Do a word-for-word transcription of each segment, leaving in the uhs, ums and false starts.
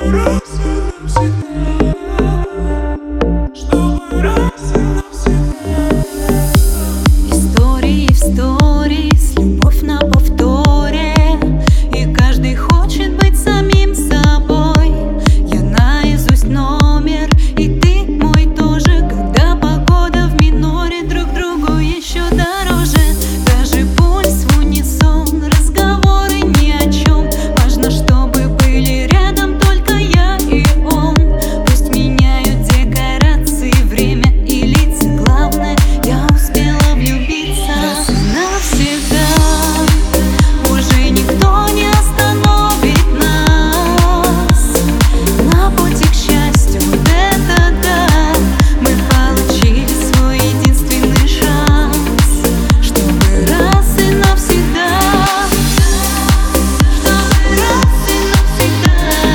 Чтобы раз и навсегда, чтобы раз и навсегда. Истории в сторис, любовь на повторе, и каждый хочет быть самим собой. Я наизусть номер, и ты мой тоже. Когда погода в миноре, друг другу еще дороже. Даже пульс в унисон, разговоры ни о чем. Важно, чтобы были рядом только я и он. Пусть меняют декорации, время и лица. Главное, я успела влюбиться. Раз и навсегда уже никто не остановит нас на пути к счастью. Вот это да, мы получили свой единственный шанс, чтобы раз и навсегда, чтобы раз и навсегда,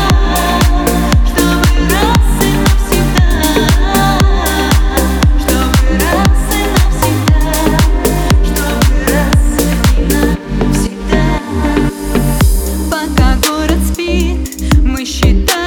чтобы раз и навсегда, чтобы раз и навсегда, чтобы раз и навсегда. Пока город спит, мы считаем